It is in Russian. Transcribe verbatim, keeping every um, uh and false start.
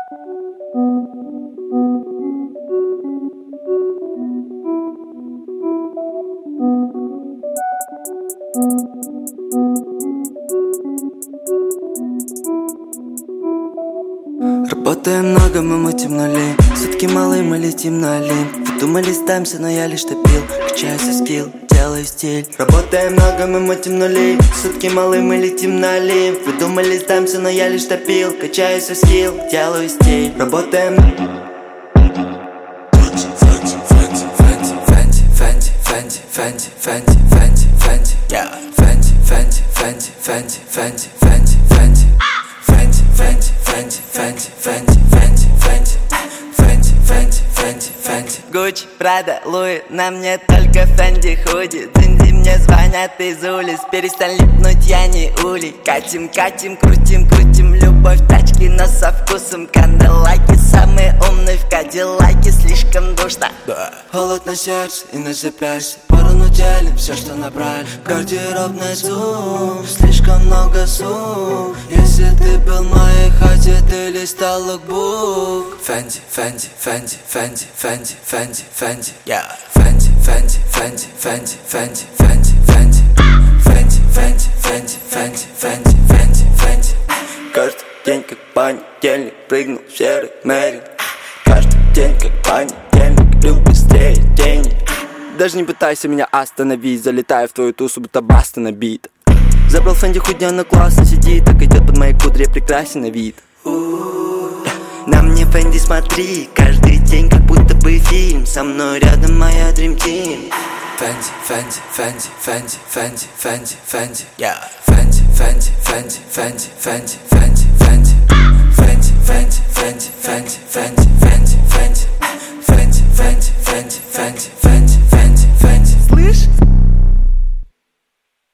Работаем много, мы мутим нули. Сутки малые, мы летим на Олимп. Вы думали, сдамся, но я лишь топил. Качаюсь в скилл, делаю стиль. Работаем много, мы мутим нули. Сутки малые, мы летим на Олимп. Вы думали, сдамся, но я лишь топил. Качаюсь в скилл, делаю стиль. Работаем. Фэнти, фэнти, фэнти, фэнти, фэнти, yeah. Фэнти, фэнти, фэнти, фэнти, фэнти, фэнти, фэнти, фэнти, фэнти, фэнти, фэнти, фэнти, фэнти, фэнти, фэнти, фэнти, фэнти, фэнти. Гуччи, Прада, Луи, на мне только Фэнди худи. Дзинди мне звонят из улиц, перестань липнуть, я не улей. Катим, катим, крутим, крутим, любовь, тачки, но со вкусом. Канделаки, самые умные в Кадиллаке, слишком душно. Холод на сердце и на запястье, пору делим все, что набрали. Гардеробный зум, слишком много сумм. Если ты был в моей хате, ты листал лукбук. Фэнти, Фэнти, Фэнти, Фэнти, Фэнти, Фэнти, Фэнти, yeah. Фэнти, Фэнти, Фэнти, Фэнти, Фэнти, Фэнти, Фэнти, Фэнти, Фэнти, Фэнти, Фэнти, Фэнти, Фэнти, Фэнти. Каждый день как понедельник, прыгнул в серый Мерин. Каждый день как понедельник, люблю быстрее денег. Даже не пытайся меня остановить, залетаю в твою тусу, будто баста набит. Забрал Фэнди худня, но классно сидит, так идет под моей кудре, прекрасен на вид. На мне Фэнди смотри, каждый день как будто бы фильм. Со мной рядом моя Dream Team. Фэнди, Фэнди, Фэнди, Фэнди, Фэнди, Фэнди, Фэнди, yeah. Фэнди, Фэнди, Фэнди, Фэнди, Фэнди, Фэнди, Фэнди, Фэнди, Фэнди, Фэнди, Фэнди, Фэнди, Фэнди, Фэнди.